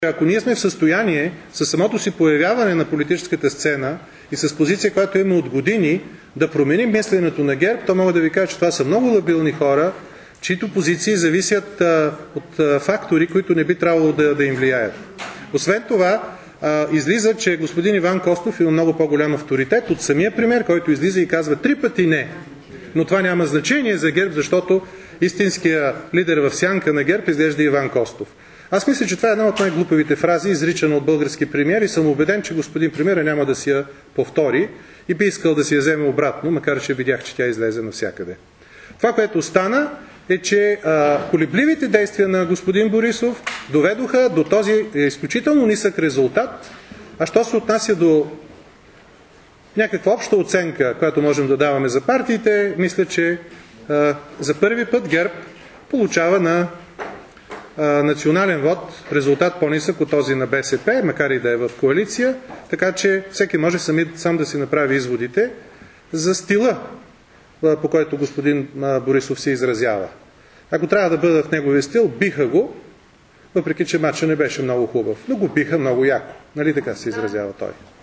Ако ние сме в състояние със самото си появяване на политическата сцена и с позиция, която имаме от години, да променим мисленето на ГЕРБ, то мога да ви кажа, че това са много лабилни хора, чието позиции зависят от фактори, които не би трябвало да им влияят. Освен това, излиза, че господин Иван Костов има много по-голям авторитет от самия премиер, който излиза и казва 3 пъти не. Но това няма значение за ГЕРБ, защото истинския лидер в сянка на ГЕРБ изглежда Иван Костов. Аз мисля, че това е една от най-глупавите фрази, изричана от български премиер, и съм убеден, че господин премиера няма да си я повтори и би искал да си я вземе обратно, макар че видях, че тя излезе навсякъде. Това, което стана, е, че колебливите действия на господин Борисов доведоха до този изключително нисък резултат, а що се отнася до някаква обща оценка, която можем да даваме за партиите, мисля, че за първи път ГЕРБ получава на национален вод резултат по-нисък от този на БСП, макар и да е в коалиция, така че всеки може сам да си направи изводите за стила, по който господин Борисов се изразява. Ако трябва да бъда в неговия стил, биха го, въпреки че матчът не беше много хубав, но го биха много яко. Нали така се изразява той?